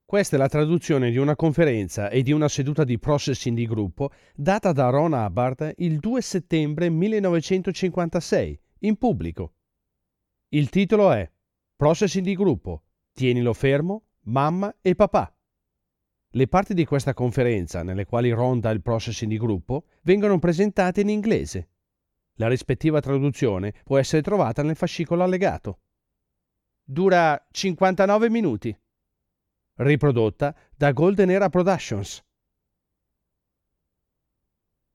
Questa è la traduzione di una conferenza e di una seduta di Processing di gruppo data da Ron Hubbard il 2 settembre 1956, in pubblico. Il titolo è Processing di gruppo, tienilo fermo, mamma e papà. Le parti di questa conferenza, nelle quali Ron dà il processing di gruppo, vengono presentate in inglese. La rispettiva traduzione può essere trovata nel fascicolo allegato. Dura 59 minuti. Riprodotta da Golden Era Productions.